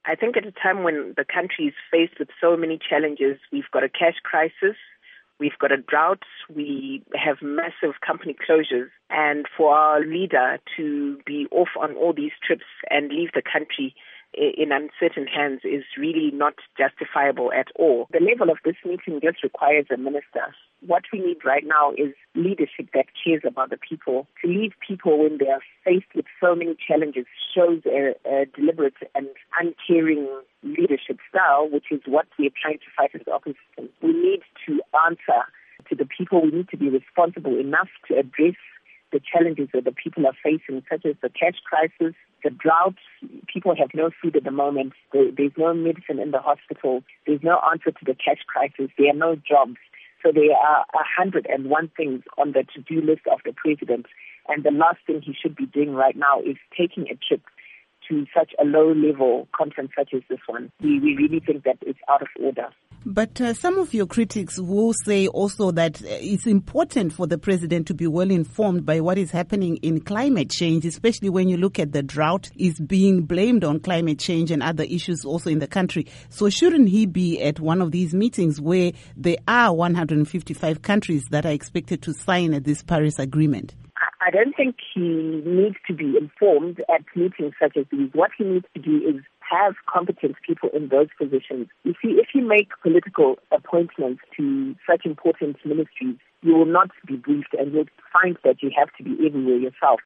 I think at a time when the country is faced with so many challenges, we've got a cash crisis, we've got a drought, we have massive company closures, and for our leader to be off on all these trips and leave the country in uncertain hands is really not justifiable at all. The level of this meeting just requires a minister. What we need right now is leadership that cares about the people. To leave people when they are faced with so many challenges shows a deliberate and uncaring leadership style, which is what we are trying to fight as opposition. We need to answer to the people. We need to be responsible enough to address the challenges that the people are facing, such as the cash crisis, the drought. People have no food at the moment. There's no medicine in the hospital. There's no answer to the cash crisis. There are no jobs. So there are 101 things on the to-do list of the president. And the last thing he should be doing right now is taking a trip to such a low-level conference such as this one. We really think that it's out of order. But some of your critics will say also that it's important for the president to be well informed by what is happening in climate change, especially when you look at the drought is being blamed on climate change and other issues also in the country. So shouldn't he be at one of these meetings where there are 155 countries that are expected to sign this Paris Agreement? I don't think he needs to be informed at meetings such as these. What he needs to do is have competent people in those positions. You see, if you make political appointments to such important ministries, you will not be briefed and you'll find that you have to be everywhere yourself.